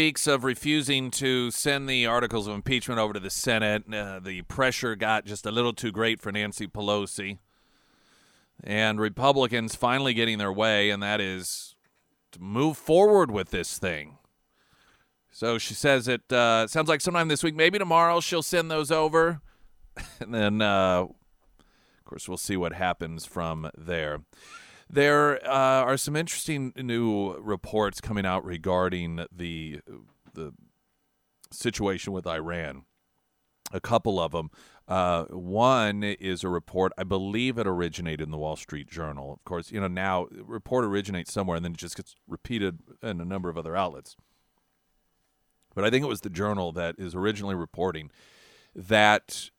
weeks of refusing to send the articles of impeachment over to the Senate, the pressure got just a little too great for Nancy Pelosi. And Republicans finally getting their way, and that is to move forward with this thing. So she says it sounds like sometime this week, maybe tomorrow, she'll send those over. And then, of course, we'll see what happens from there. There are some interesting new reports coming out regarding the situation with Iran. A couple of them. One is a report, I believe it originated in the Wall Street Journal. Of course, now a report originates somewhere and then it just gets repeated in a number of other outlets. But I think it was the Journal that is originally reporting that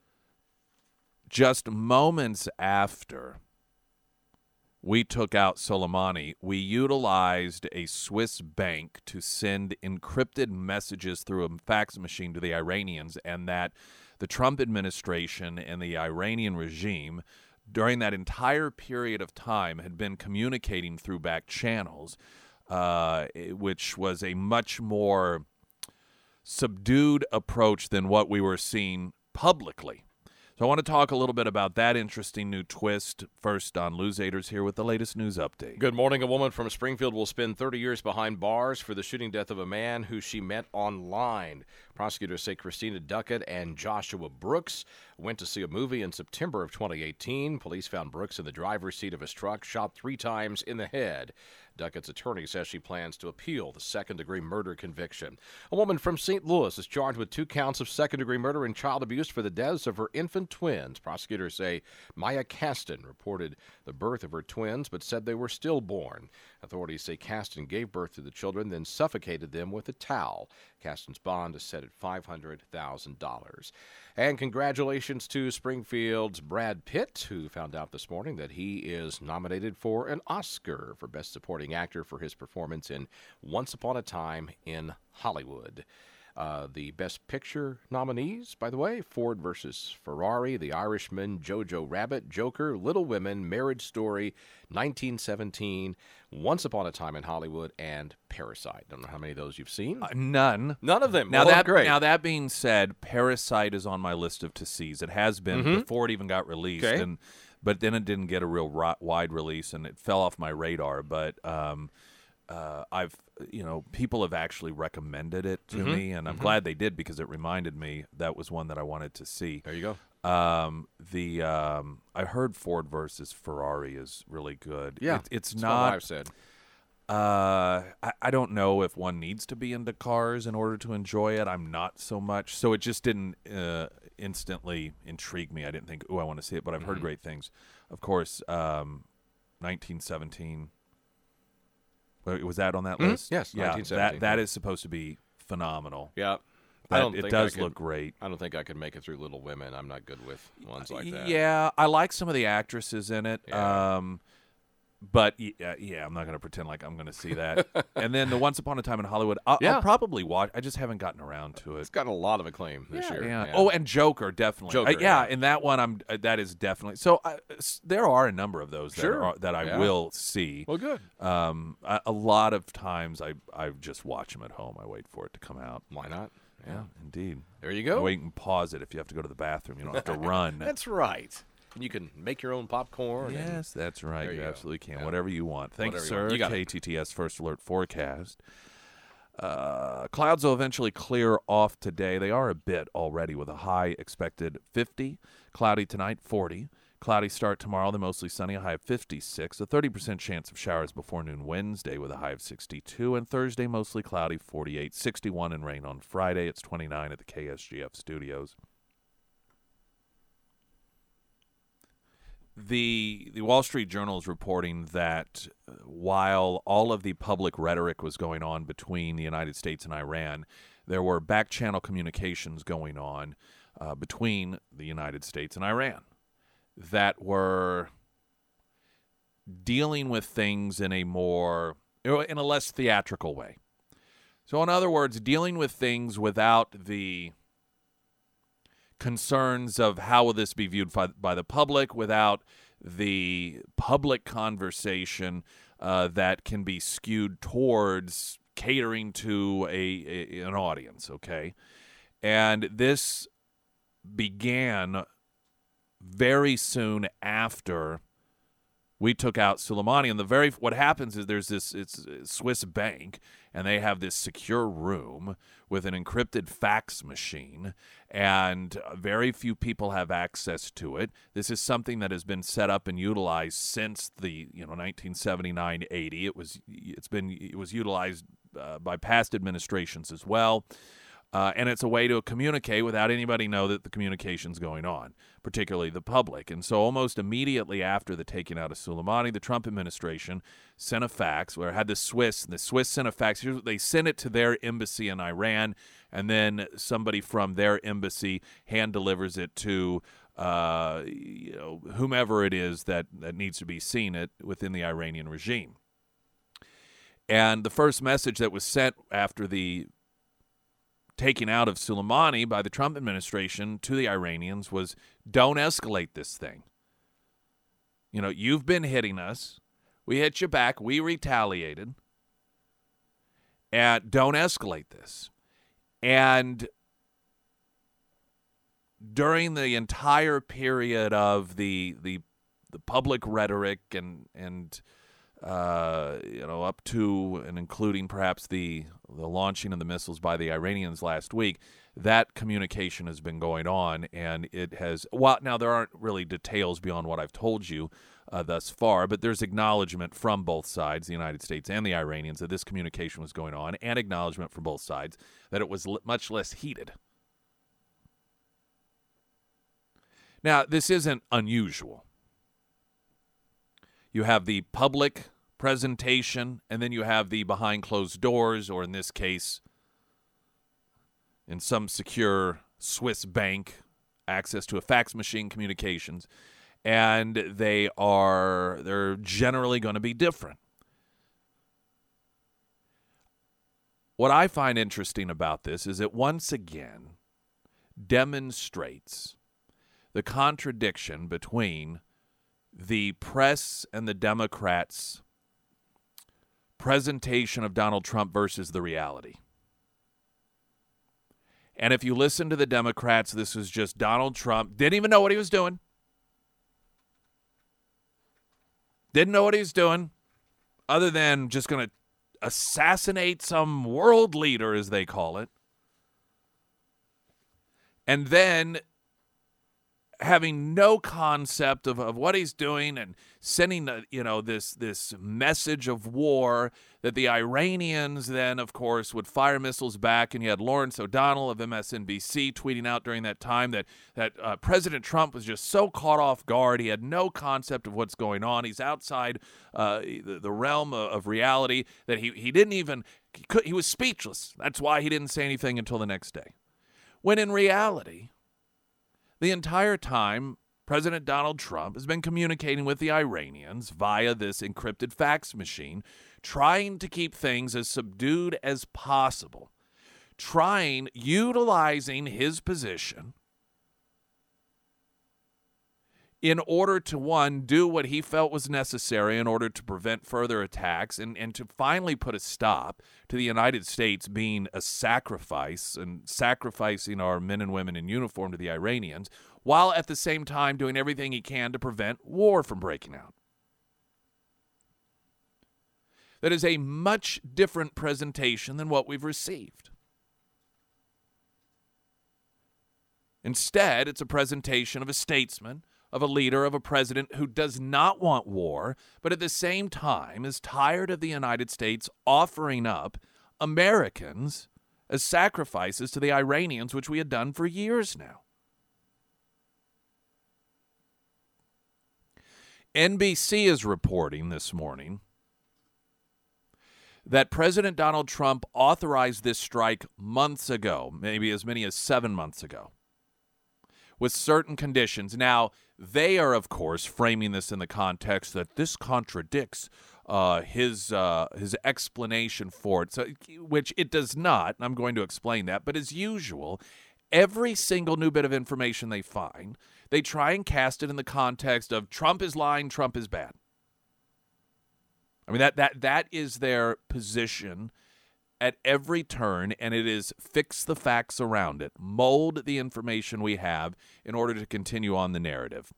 just moments after we took out Soleimani, we utilized a Swiss bank to send encrypted messages through a fax machine to the Iranians, and that the Trump administration and the Iranian regime during that entire period of time had been communicating through back channels, which was a much more subdued approach than what we were seeing publicly. So I want to talk a little bit about that interesting new twist. First on Lou Zaders here with the latest news update. Good morning. A woman from Springfield will spend 30 years behind bars for the shooting death of a man who she met online. Prosecutors say Christina Duckett and Joshua Brooks went to see a movie in September of 2018. Police found Brooks in the driver's seat of his truck, shot 3 times in the head. Duckett's attorney says she plans to appeal the second-degree murder conviction. A woman from St. Louis is charged with 2 counts of second-degree murder and child abuse for the deaths of her infant twins. Prosecutors say Maya Caston reported the birth of her twins but said they were stillborn. Authorities say Caston gave birth to the children, then suffocated them with a towel. Caston's bond is set at $500,000. And congratulations to Springfield's Brad Pitt, who found out this morning that he is nominated for an Oscar for Best Supporting Actor for his performance in Once Upon a Time in Hollywood. The Best Picture nominees, by the way, Ford versus Ferrari, The Irishman, Jojo Rabbit, Joker, Little Women, Marriage Story, 1917, Once Upon a Time in Hollywood, and Parasite. Don't know how many of those you've seen. None. None of them. Now, Well, great. Now, that being said, Parasite is on my list of to sees. It has been before it even got released. Okay. But then it didn't get a real wide release, and it fell off my radar. But people have actually recommended it to me, and I'm glad they did because it reminded me that was one that I wanted to see. There you go. I heard Ford versus Ferrari is really good. Yeah, it's that's not. what I've said. I don't know if one needs to be into cars in order to enjoy it. I'm not so much. So it just didn't instantly intrigue me. I didn't think, I want to see it, but I've heard great things. Of course, 1917. Was that on that list? Yes, Yeah, 1917. that is supposed to be phenomenal. Yeah. It does look great. I don't think I could make it through Little Women. I'm not good with ones like that. Yeah, I like some of the actresses in it. Yeah. But I'm not going to pretend like I'm going to see that. And then the Once Upon a Time in Hollywood, I'll probably watch. I just haven't gotten around to it. It's gotten a lot of acclaim this year. Yeah. Oh, and Joker, definitely. Joker, and that one, that is definitely. So there are a number of those that I will see. Well, good. A lot of times I just watch them at home. I wait for it to come out. Why not? Yeah, indeed. There you go. Wait and pause it if you have to go to the bathroom. You don't have to run. That's right. And you can make your own popcorn. Yes, that's right. There You you go. absolutely can. Yeah. Whatever you want. Thank you, Whatever sir. you want. You got it. KTTS First Alert Forecast. Clouds will eventually clear off today. They are a bit already with a high expected 50. Cloudy tonight, 40. Cloudy start tomorrow, then mostly sunny, a high of 56. A 30% chance of showers before noon Wednesday with a high of 62. And Thursday, mostly cloudy, 48. 61 and rain on Friday. It's 29 at the KSGF studios. The Wall Street Journal is reporting that while all of the public rhetoric was going on between the United States and Iran, there were back-channel communications going on between the United States and Iran that were dealing with things in a less theatrical way. So in other words, dealing with things without the concerns of how will this be viewed by the public, without the public conversation that can be skewed towards catering to an audience, okay? And this began very soon after we took out Soleimani. And what happens is it's a Swiss bank, and they have this secure room with an encrypted fax machine, and very few people have access to it. This is something that has been set up and utilized since the 1979-80. It was utilized by past administrations as well. And it's a way to communicate without anybody know that the communication's going on, particularly the public. And so almost immediately after the taking out of Soleimani, the Trump administration sent a fax, or had the Swiss sent a fax. They sent it to their embassy in Iran, and then somebody from their embassy hand delivers it to whomever it is that needs to be seen within the Iranian regime. And the first message that was sent after the taking out of Soleimani by the Trump administration to the Iranians was, don't escalate this thing. You've been hitting us. We hit you back. We retaliated. And don't escalate this. And during the entire period of the public rhetoric and up to and including perhaps the launching of the missiles by the Iranians last week, that communication has been going on, and it has. Well, now there aren't really details beyond what I've told you thus far, but there's acknowledgement from both sides, the United States and the Iranians, that this communication was going on, and acknowledgement from both sides that it was much less heated. Now, this isn't unusual. You have the public presentation, and then you have the behind closed doors, or in this case, in some secure Swiss bank, access to a fax machine communications, and they're generally going to be different. What I find interesting about this is it once again demonstrates the contradiction between the press and the Democrats' presentation of Donald Trump versus the reality. And if you listen to the Democrats, this was just Donald Trump. Didn't even know what he was doing. Didn't know what he was doing, other than just going to assassinate some world leader, as they call it. And then having no concept of what he's doing and sending this message of war that the Iranians then, of course, would fire missiles back. And you had Lawrence O'Donnell of MSNBC tweeting out during that time that President Trump was just so caught off guard. He had no concept of what's going on. He's outside the realm of reality, that he didn't even – he was speechless. That's why he didn't say anything until the next day. When in reality, the entire time, President Donald Trump has been communicating with the Iranians via this encrypted fax machine, trying to keep things as subdued as possible, utilizing his position in order to, one, do what he felt was necessary in order to prevent further attacks and to finally put a stop to the United States being a sacrifice and sacrificing our men and women in uniform to the Iranians, while at the same time doing everything he can to prevent war from breaking out. That is a much different presentation than what we've received. Instead, it's a presentation of a statesman, of a leader, of a president who does not want war, but at the same time is tired of the United States offering up Americans as sacrifices to the Iranians, which we had done for years now. NBC is reporting this morning that President Donald Trump authorized this strike months ago, maybe as many as 7 months ago, with certain conditions. Now, they are, of course, framing this in the context that this contradicts his explanation for it, which it does not. I'm going to explain that. But as usual, every single new bit of information they find, they try and cast it in the context of Trump is lying, Trump is bad. I mean, that is their position at every turn, and it is fix the facts around it, mold the information we have in order to continue on the narrative.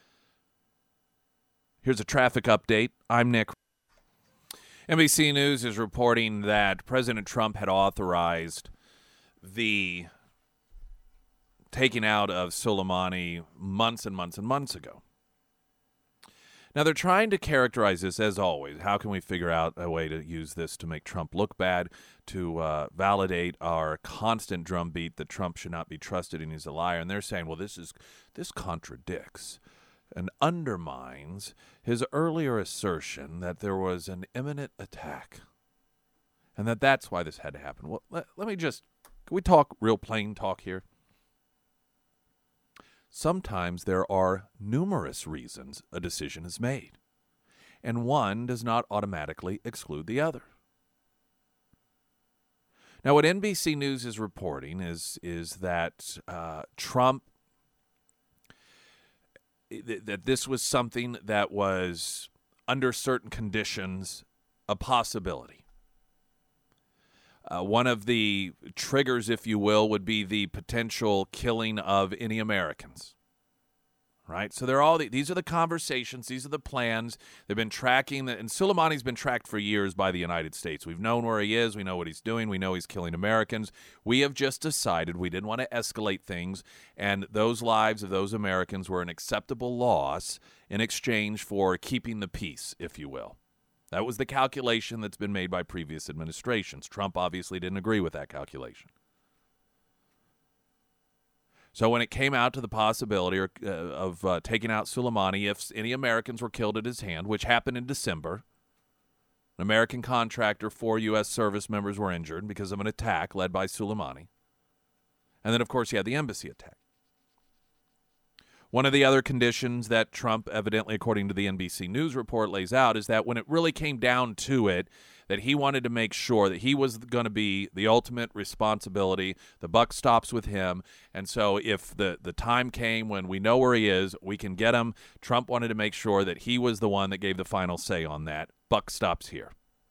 Here's a traffic update. I'm Nick. NBC News is reporting that President Trump had authorized the taking out of Soleimani months and months and months ago. Now, they're trying to characterize this, as always. How can we figure out a way to use this to make Trump look bad, to validate our constant drumbeat that Trump should not be trusted and he's a liar? And they're saying, well, this contradicts and undermines his earlier assertion that there was an imminent attack and that's why this had to happen. Well, let me just, can we talk real plain talk here? Sometimes there are numerous reasons a decision is made, and one does not automatically exclude the other. Now, what NBC News is reporting is that Trump, that this was something that was, under certain conditions, a possibility. One of the triggers, if you will, would be the potential killing of any Americans. Right? So they're all these are the conversations, these are the plans. They've been tracking, and Soleimani's been tracked for years by the United States. We've known where he is. We know what he's doing. We know he's killing Americans. We have just decided we didn't want to escalate things, and those lives of those Americans were an acceptable loss in exchange for keeping the peace, if you will. That was the calculation that's been made by previous administrations. Trump obviously didn't agree with that calculation. So when it came out to the possibility of taking out Soleimani, if any Americans were killed at his hand, which happened in December, an American contractor, 4 U.S. service members were injured because of an attack led by Soleimani. And then, of course, you had the embassy attack. One of the other conditions that Trump, evidently, according to the NBC News report, lays out is that when it really came down to it, that he wanted to make sure that he was going to be the ultimate responsibility. The buck stops with him. And so if the time came when we know where he is, we can get him. Trump wanted to make sure that he was the one that gave the final say on that. Buck stops here.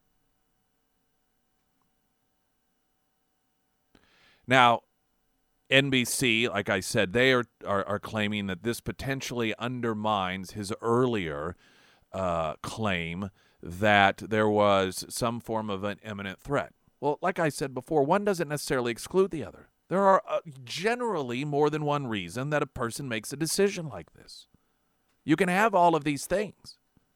Now, NBC, like I said, they are claiming that this potentially undermines his earlier claim that there was some form of an imminent threat. Well, like I said before, one doesn't necessarily exclude the other. There are generally more than one reason that a person makes a decision like this. You can have all of these things.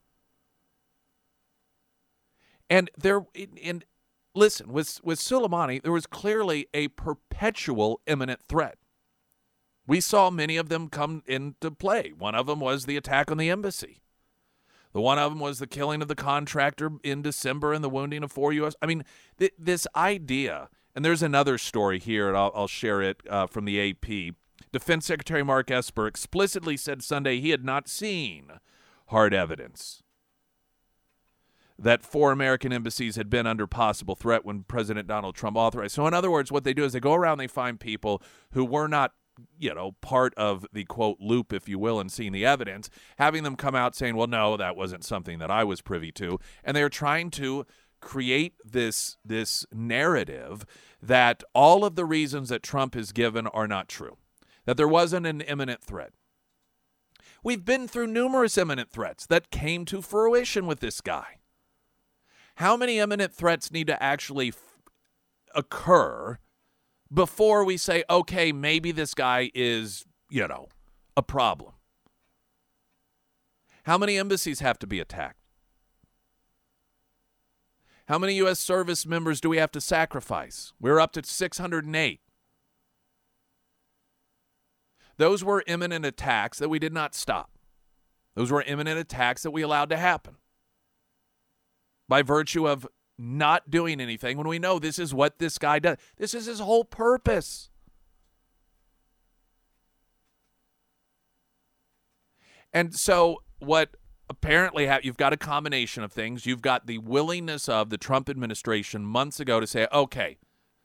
And listen, with Soleimani, there was clearly a perpetual imminent threat. We saw many of them come into play. One of them was the attack on the embassy. The one of them was the killing of the contractor in December and the wounding of 4 U.S. I mean, this idea, and there's another story here, and I'll share it from the AP. Defense Secretary Mark Esper explicitly said Sunday he had not seen hard evidence that 4 American embassies had been under possible threat when President Donald Trump authorized. So in other words, what they do is they go around, they find people who were not, part of the, quote, loop, if you will, and seeing the evidence, having them come out saying, well, no, that wasn't something that I was privy to. And they're trying to create this narrative that all of the reasons that Trump has given are not true, that there wasn't an imminent threat. We've been through numerous imminent threats that came to fruition with this guy. How many imminent threats need to actually occur before we say, okay, maybe this guy is, a problem? How many embassies have to be attacked? How many U.S. service members do we have to sacrifice? We're up to 608. Those were imminent attacks that we did not stop. Those were imminent attacks that we allowed to happen by virtue of not doing anything when we know this is what this guy does. This is his whole purpose. And so what apparently you've got a combination of things. You've got the willingness of the Trump administration months ago to say, okay,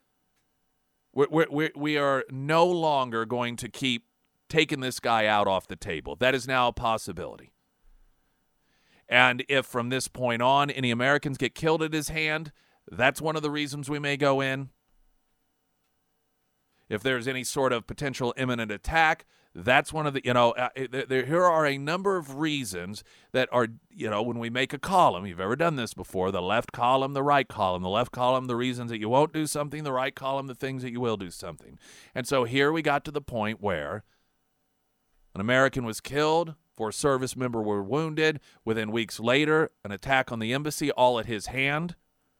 we are no longer going to keep taking this guy out off the table. That is now a possibility. And if from this point on any Americans get killed at his hand, That's one of the reasons we may go in. If there's any sort of potential imminent attack, that's one of the, here are a number of reasons that are, when we make a column, you've ever done this before, the left column, the right column, the left column, the reasons that you won't do something, the right column, the things that you will do something. And so here we got to the point where an American was killed, 4 service members were wounded. Within weeks later, an attack on the embassy, all at his hand.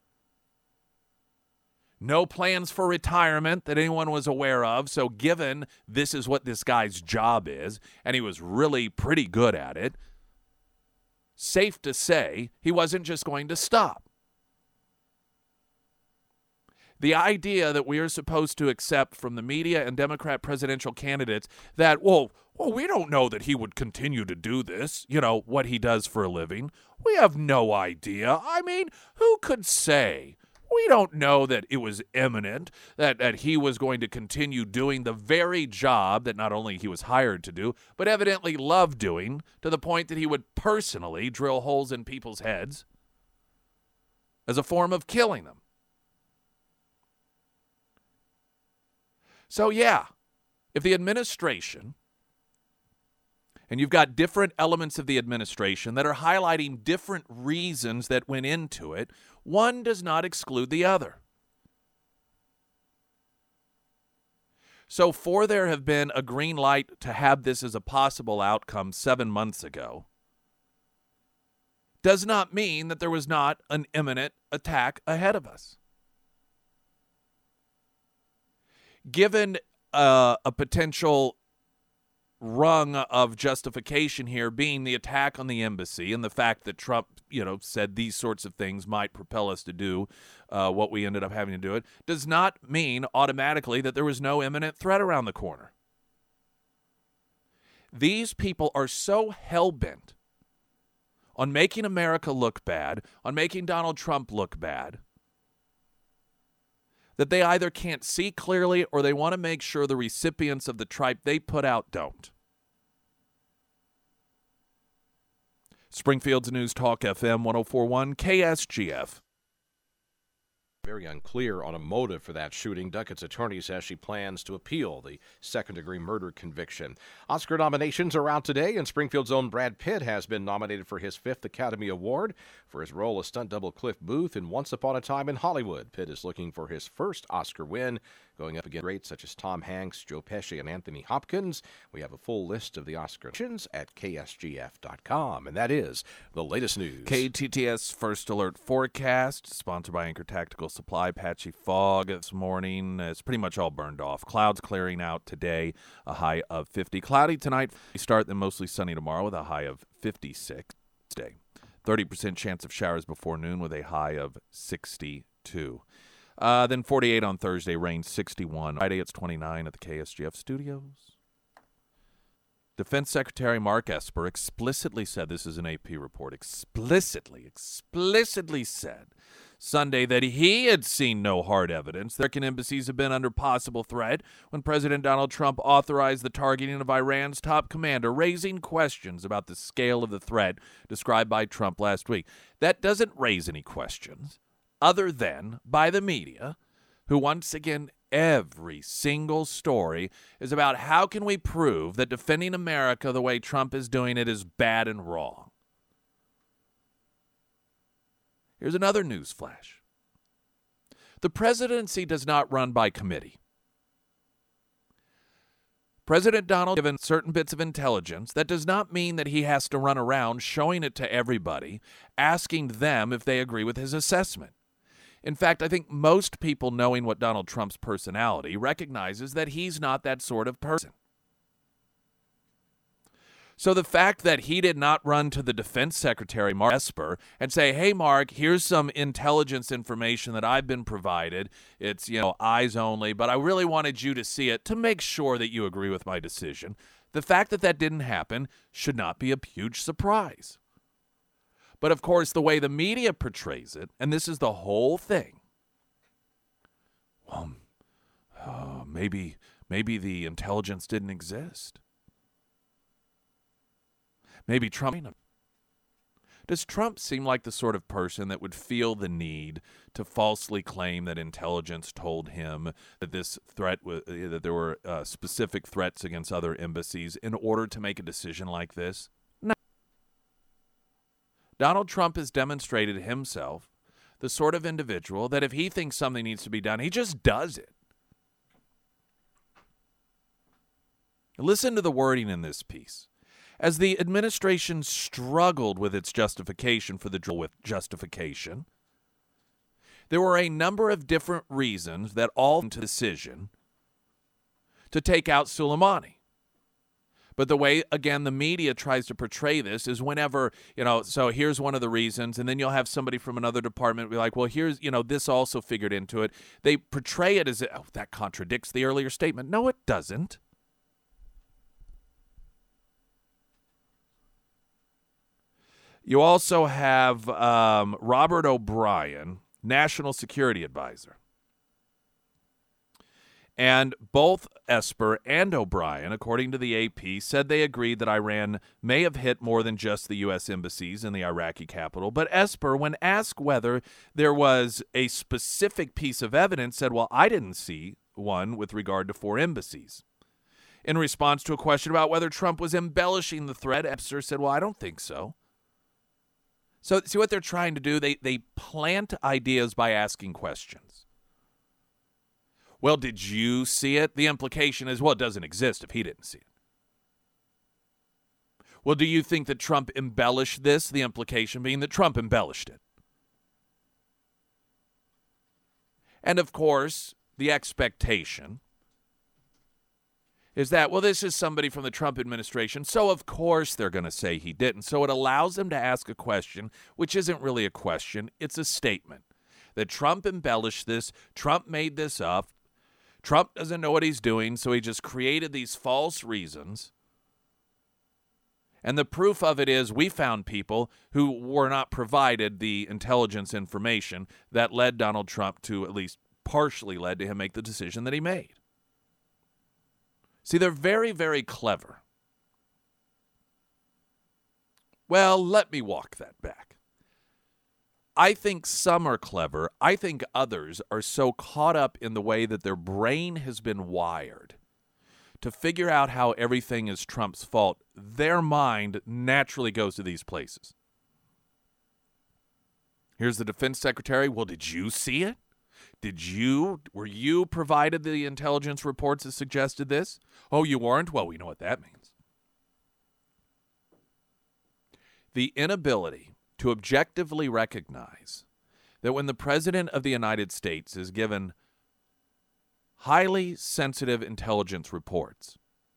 No plans for retirement that anyone was aware of. So given this is what this guy's job is, and he was really pretty good at it, safe to say he wasn't just going to stop. The idea that we are supposed to accept from the media and Democrat presidential candidates that, well, we don't know that he would continue to do this, what he does for a living. We have no idea. I mean, who could say? We don't know that it was imminent, that he was going to continue doing the very job that not only he was hired to do, but evidently loved doing, to the point that he would personally drill holes in people's heads as a form of killing them. So yeah, if the administration, and you've got different elements of the administration that are highlighting different reasons that went into it, one does not exclude the other. So for there have been a green light to have this as a possible outcome 7 months ago, does not mean that there was not an imminent attack ahead of us. Given a potential rung of justification here being the attack on the embassy and the fact that Trump, said these sorts of things might propel us to do what we ended up having to do, it does not mean automatically that there was no imminent threat around the corner. These people are so hell-bent on making America look bad, on making Donald Trump look bad, that they either can't see clearly or they want to make sure the recipients of the tripe they put out don't. Springfield's News Talk FM 1041 KSGF. Very unclear on a motive for that shooting. Duckett's attorney says she plans to appeal the second-degree murder conviction. Oscar nominations are out today, and Springfield's own Brad Pitt has been nominated for his 5th Academy Award for his role as stunt double Cliff Booth in Once Upon a Time in Hollywood. Pitt is looking for his first Oscar win, going up against greats such as Tom Hanks, Joe Pesci, and Anthony Hopkins. We have a full list of the Oscar nominations at ksgf.com, and that is the latest news. KTTS First Alert Forecast, sponsored by Anchor Tactical Supply. Patchy fog this morning. It's pretty much all burned off. Clouds clearing out today, a high of 50. Cloudy tonight. We start then mostly sunny tomorrow with a high of 56. Today, 30% chance of showers before noon with a high of 62. Then 48 on Thursday, rain 61. Friday, it's 29 at the KSGF studios. Defense Secretary Mark Esper explicitly said, this is an AP report, explicitly said Sunday that he had seen no hard evidence that American embassies have been under possible threat when President Donald Trump authorized the targeting of Iran's top commander, raising questions about the scale of the threat described by Trump last week. That doesn't raise any questions other than by the media, who once again, every single story is about how can we prove that defending America the way Trump is doing it is bad and wrong. Here's another news flash. The presidency does not run by committee. President Donald given certain bits of intelligence. That does not mean that he has to run around showing it to everybody, asking them if they agree with his assessment. In fact, I think most people knowing what Donald Trump's personality recognizes that he's not that sort of person. So the fact that he did not run to the Defense Secretary, Mark Esper, and say, hey, Mark, here's some intelligence information that I've been provided. It's, eyes only, but I really wanted you to see it to make sure that you agree with my decision. The fact that that didn't happen should not be a huge surprise. But, of course, the way the media portrays it, and this is the whole thing, maybe the intelligence didn't exist. Maybe Trump. Does Trump seem like the sort of person that would feel the need to falsely claim that intelligence told him that this threat was, that there were specific threats against other embassies in order to make a decision like this? No. Donald Trump has demonstrated himself the sort of individual that if he thinks something needs to be done, he just does it. Listen to the wording in this piece. As the administration struggled with its justification for the drill with justification, there were a number of different reasons that all led to the decision to take out Soleimani. But the way, again, the media tries to portray this is whenever, so here's one of the reasons, and then you'll have somebody from another department be like, well, here's, this also figured into it. They portray it as, that contradicts the earlier statement. No, it doesn't. You also have Robert O'Brien, National Security Advisor. And both Esper and O'Brien, according to the AP, said they agreed that Iran may have hit more than just the U.S. embassies in the Iraqi capital. But Esper, when asked whether there was a specific piece of evidence, said, well, I didn't see one with regard to 4 embassies. In response to a question about whether Trump was embellishing the threat, Esper said, well, I don't think so. So see what they're trying to do? They plant ideas by asking questions. Well, did you see it? The implication is, well, it doesn't exist if he didn't see it. Well, do you think that Trump embellished this? The implication being that Trump embellished it. And, of course, the expectation is that, well, this is somebody from the Trump administration, so of course they're going to say he didn't. So it allows them to ask a question, which isn't really a question, it's a statement. That Trump embellished this, Trump made this up, Trump doesn't know what he's doing, so he just created these false reasons. And the proof of it is we found people who were not provided the intelligence information that led Donald Trump to, at least partially led to him make the decision that he made. See, they're very, very clever. Well, let me walk that back. I think some are clever. I think others are so caught up in the way that their brain has been wired to figure out how everything is Trump's fault. Their mind naturally goes to these places. Here's the defense secretary. Well, did you see it? Were you provided the intelligence reports that suggested this? Oh, you weren't? Well, we know what that means. The inability to objectively recognize that when the President of the United States is given highly sensitive intelligence reports,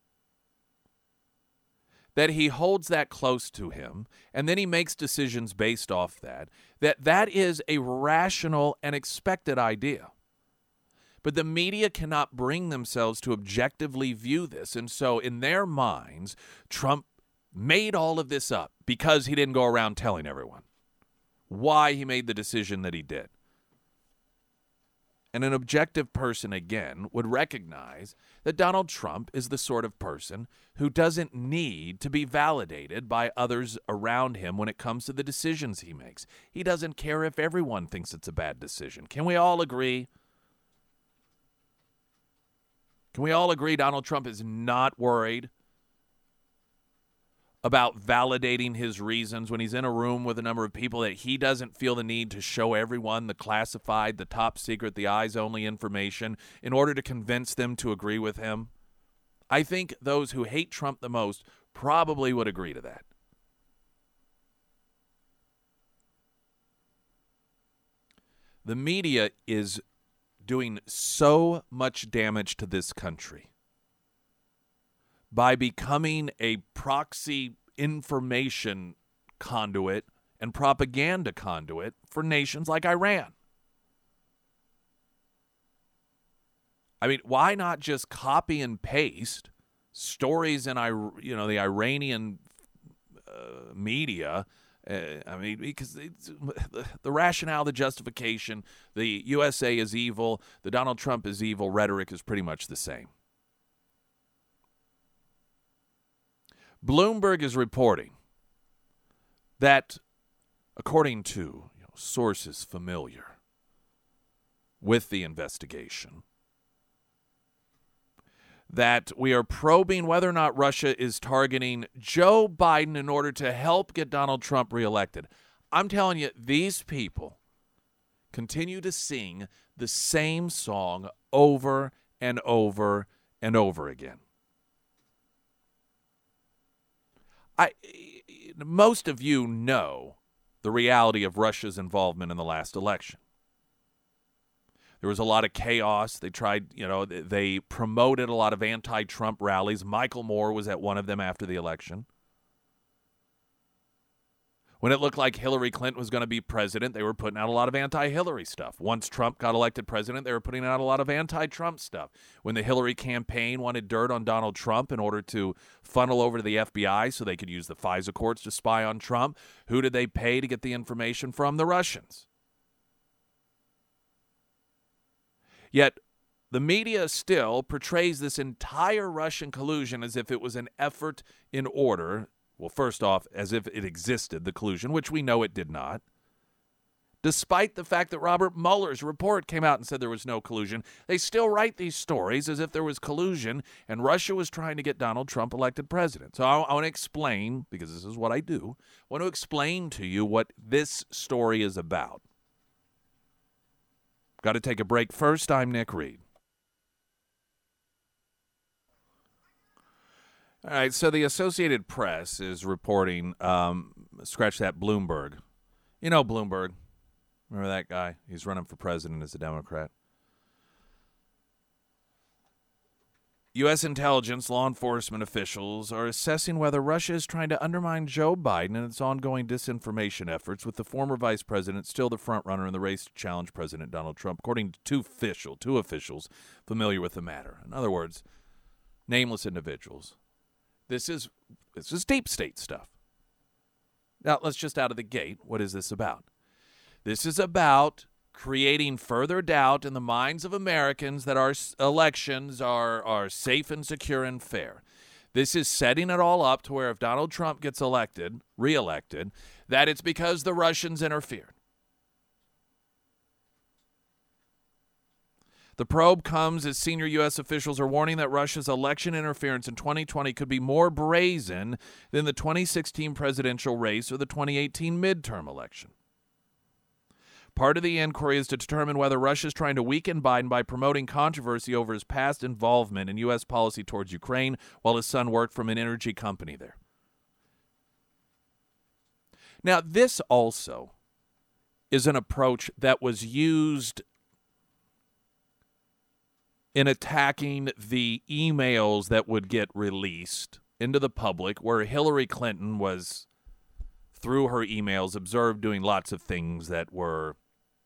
that he holds that close to him, and then he makes decisions based off that is a rational and expected idea. But the media cannot bring themselves to objectively view this, and so in their minds, Trump made all of this up because he didn't go around telling everyone why he made the decision that he did. And an objective person, again, would recognize that Donald Trump is the sort of person who doesn't need to be validated by others around him when it comes to the decisions he makes. He doesn't care if everyone thinks it's a bad decision. Can we all agree? Can we all agree Donald Trump is not worried about validating his reasons when he's in a room with a number of people that he doesn't feel the need to show everyone the classified, the top secret, the eyes-only information in order to convince them to agree with him? I think those who hate Trump the most probably would agree to that. The media is doing so much damage to this country by becoming a proxy information conduit and propaganda conduit for nations like Iran. I mean, why not just copy and paste stories in the Iranian media? Because the rationale, the justification, the USA is evil, the Donald Trump is evil rhetoric is pretty much the same. Bloomberg is reporting that according to sources familiar with the investigation, that we are probing whether or not Russia is targeting Joe Biden in order to help get Donald Trump reelected. I'm telling you, these people continue to sing the same song over and over and over again. Most of you know the reality of Russia's involvement in the last election. There was a lot of chaos. They tried, they promoted a lot of anti-Trump rallies. Michael Moore was at one of them after the election. When it looked like Hillary Clinton was going to be president, they were putting out a lot of anti-Hillary stuff. Once Trump got elected president, they were putting out a lot of anti-Trump stuff. When the Hillary campaign wanted dirt on Donald Trump in order to funnel over to the FBI so they could use the FISA courts to spy on Trump, who did they pay to get the information from? The Russians. Yet the media still portrays this entire Russian collusion as if it was an effort in order. Well, first off, as if it existed, the collusion, which we know it did not. Despite the fact that Robert Mueller's report came out and said there was no collusion, they still write these stories as if there was collusion and Russia was trying to get Donald Trump elected president. So I want to explain, because this is what I do, I want to explain to you what this story is about. Got to take a break first. I'm Nick Reed. All right, so the Associated Press is reporting, scratch that, Bloomberg. You know Bloomberg. Remember that guy? He's running for president as a Democrat. U.S. intelligence, law enforcement officials are assessing whether Russia is trying to undermine Joe Biden and its ongoing disinformation efforts, with the former vice president still the front runner in the race to challenge President Donald Trump, according to two officials familiar with the matter. In other words, nameless individuals. This is deep state stuff. Now, let's just out of the gate, what is this about? This is about creating further doubt in the minds of Americans that our elections are safe and secure and fair. This is setting it all up to where if Donald Trump gets reelected, that it's because the Russians interfered. The probe comes as senior U.S. officials are warning that Russia's election interference in 2020 could be more brazen than the 2016 presidential race or the 2018 midterm election. Part of the inquiry is to determine whether Russia is trying to weaken Biden by promoting controversy over his past involvement in U.S. policy towards Ukraine while his son worked from an energy company there. Now, this also is an approach that was used in attacking the emails that would get released into the public, where Hillary Clinton was, through her emails, observed doing lots of things that were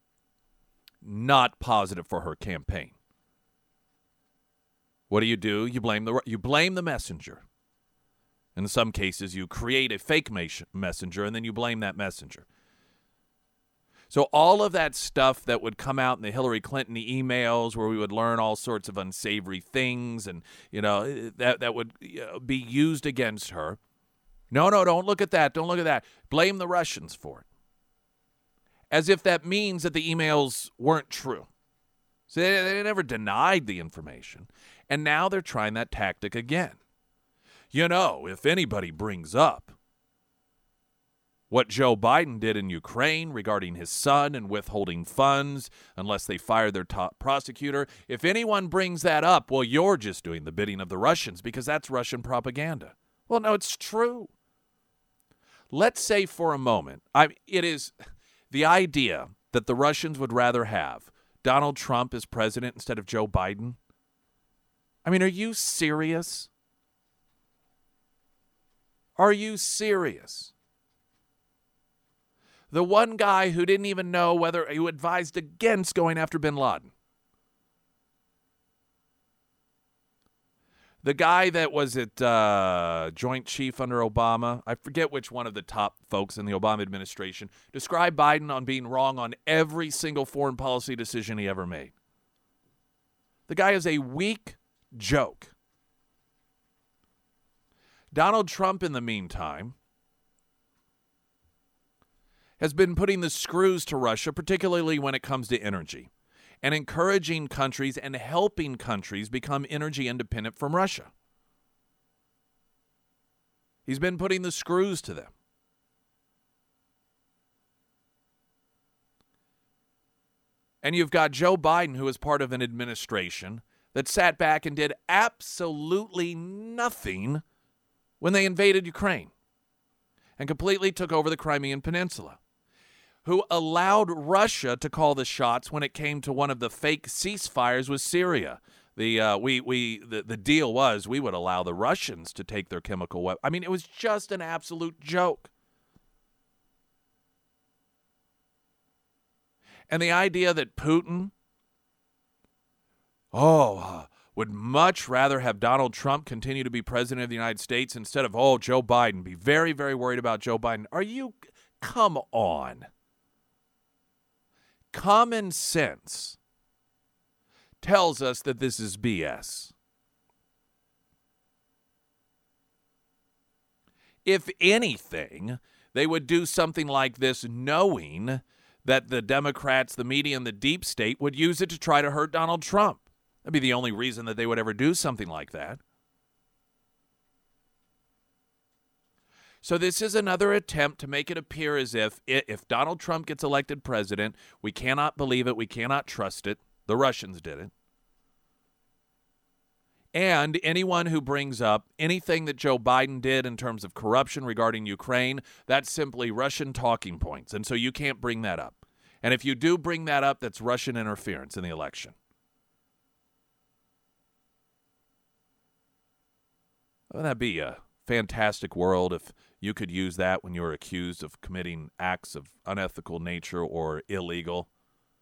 not positive for her campaign. What do? You blame the messenger. In some cases, you create a fake messenger, and then you blame that messenger. So all of that stuff that would come out in the Hillary Clinton emails, where we would learn all sorts of unsavory things, and that would be used against her. No, don't look at that. Don't look at that. Blame the Russians for it. As if that means that the emails weren't true. So they never denied the information, and now they're trying that tactic again. If anybody brings up what Joe Biden did in Ukraine regarding his son and withholding funds unless they fire their top prosecutor, if anyone brings that up, well, you're just doing the bidding of the Russians because that's Russian propaganda. Well, no, it's true. Let's say for a moment, it is the idea that the Russians would rather have Donald Trump as president instead of Joe Biden. Are you serious? Are you serious? The one guy who didn't even know who advised against going after bin Laden. The guy that was at Joint Chief under Obama, I forget which one of the top folks in the Obama administration, described Biden on being wrong on every single foreign policy decision he ever made. The guy is a weak joke. Donald Trump, in the meantime, has been putting the screws to Russia, particularly when it comes to energy, and encouraging countries and helping countries become energy independent from Russia. He's been putting the screws to them. And you've got Joe Biden, who is part of an administration that sat back and did absolutely nothing when they invaded Ukraine and completely took over the Crimean Peninsula, who allowed Russia to call the shots when it came to one of the fake ceasefires with Syria. The deal was we would allow the Russians to take their chemical weapons. I mean, it was just an absolute joke. And the idea that Putin, would much rather have Donald Trump continue to be president of the United States instead of, Joe Biden, be very, very worried about Joe Biden. Come on. Common sense tells us that this is BS. If anything, they would do something like this knowing that the Democrats, the media, and the deep state would use it to try to hurt Donald Trump. That'd be the only reason that they would ever do something like that. So this is another attempt to make it appear as if Donald Trump gets elected president, we cannot believe it, we cannot trust it. The Russians did it. And anyone who brings up anything that Joe Biden did in terms of corruption regarding Ukraine, that's simply Russian talking points. And so you can't bring that up. And if you do bring that up, that's Russian interference in the election. Wouldn't that be a fantastic world if you could use that when you were accused of committing acts of unethical nature or illegal?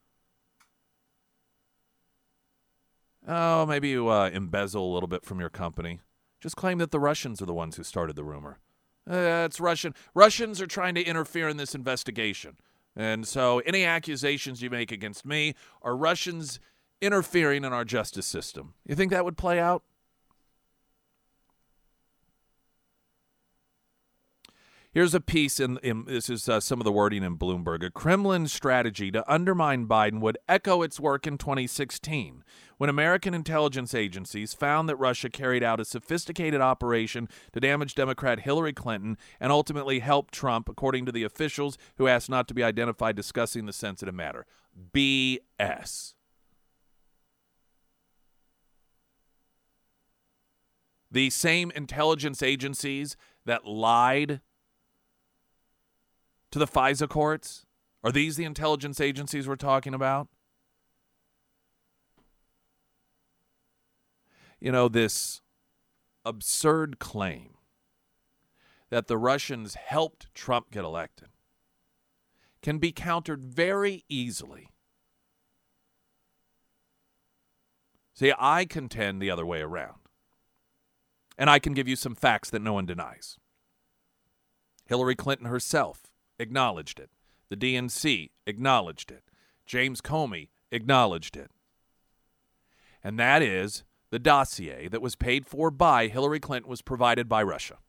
Maybe you embezzle a little bit from your company. Just claim that the Russians are the ones who started the rumor. It's Russian. Russians are trying to interfere in this investigation. And so any accusations you make against me are Russians interfering in our justice system. You think that would play out? Here's a piece this is some of the wording in Bloomberg. A Kremlin strategy to undermine Biden would echo its work in 2016, when American intelligence agencies found that Russia carried out a sophisticated operation to damage Democrat Hillary Clinton and ultimately help Trump, according to the officials who asked not to be identified discussing the sensitive matter. BS. The same intelligence agencies that lied to the FISA courts? Are these the intelligence agencies we're talking about? You know, this absurd claim that the Russians helped Trump get elected can be countered very easily. See, I contend the other way around. And I can give you some facts that no one denies. Hillary Clinton herself acknowledged it. The DNC acknowledged it. James Comey acknowledged it. And that is the dossier that was paid for by Hillary Clinton was provided by Russia.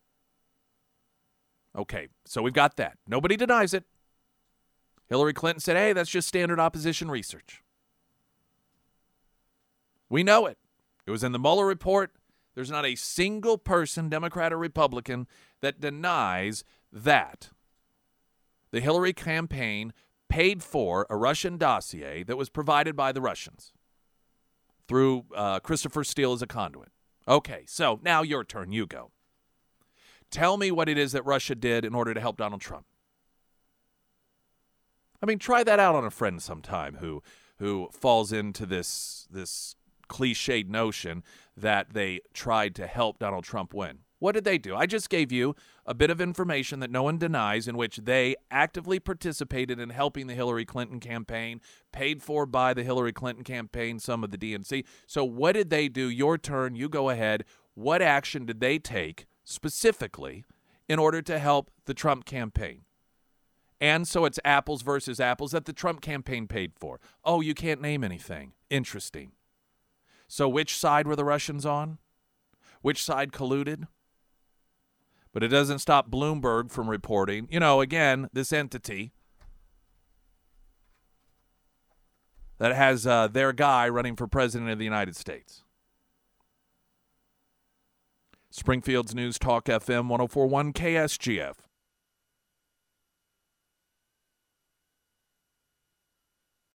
Okay, so we've got that. Nobody denies it. Hillary Clinton said, hey, that's just standard opposition research. We know it. It was in the Mueller report. There's not a single person, Democrat or Republican, that denies that the Hillary campaign paid for a Russian dossier that was provided by the Russians through Christopher Steele as a conduit. Okay, so now your turn. You go. Tell me what it is that Russia did in order to help Donald Trump. I mean, try that out on a friend sometime who falls into this cliched notion that they tried to help Donald Trump win. What did they do? I just gave you a bit of information that no one denies in which they actively participated in helping the Hillary Clinton campaign, paid for by the Hillary Clinton campaign, some of the DNC. So what did they do? Your turn. You go ahead. What action did they take specifically in order to help the Trump campaign? And so it's apples versus apples that the Trump campaign paid for. Oh, you can't name anything. Interesting. So which side were the Russians on? Which side colluded? But it doesn't stop Bloomberg from reporting. You know, again, this entity that has their guy running for president of the United States. Springfield's News Talk FM 104.1 KSGF.